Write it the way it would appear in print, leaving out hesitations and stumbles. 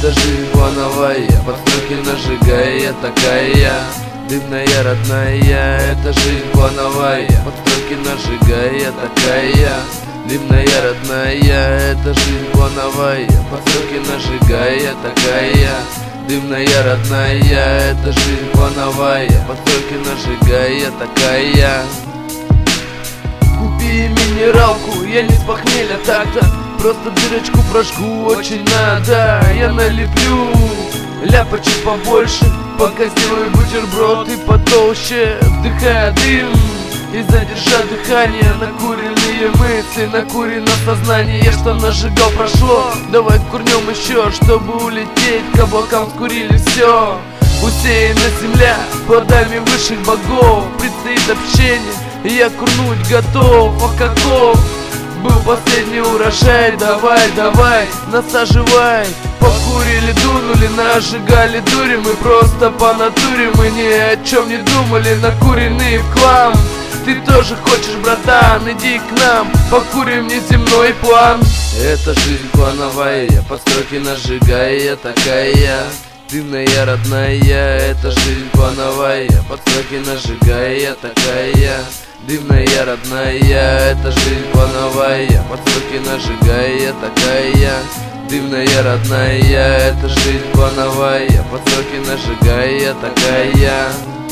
это жизнь плановая, подстройки нажигая, такая дымная родная. Это жизнь плановая, подстройки нажигая, такая дымная родная. Это жизнь плановая, подстройки нажигая, такая дымная родная. Это жизнь плановая, подстройки нажигая, такая. Купи минералку, я не с похмелья так-то, просто дырочку прожгу, очень надо. Я налеплю ляпочек побольше, пока сделаю бутерброд и потолще. Вдыхая дым и задержа дыхание, накуренные мысли, накурено сознание. Что нажигал, прошло, давай курнем еще, чтобы улететь. К облакам скурили все. Усеяна земля плодами высших богов. Предстоит общение, и я курнуть готов. А каков был последний урожай? Давай, давай, насаживай. Покурили, дунули, нажигали дури. Мы просто по натуре, мы ни о чем не думали, накуренные в хлам. Ты тоже хочешь, братан, иди к нам, покурим неземной план. Это жизнь плановая, постройки нажигая, такая дымная родная. Это жизнь плановая, постройки нажигая, такая дымная родная. Это жизнь плановая, постройки нажигая, такая дымная родная. Это жизнь плановая, постройки нажигая, такая.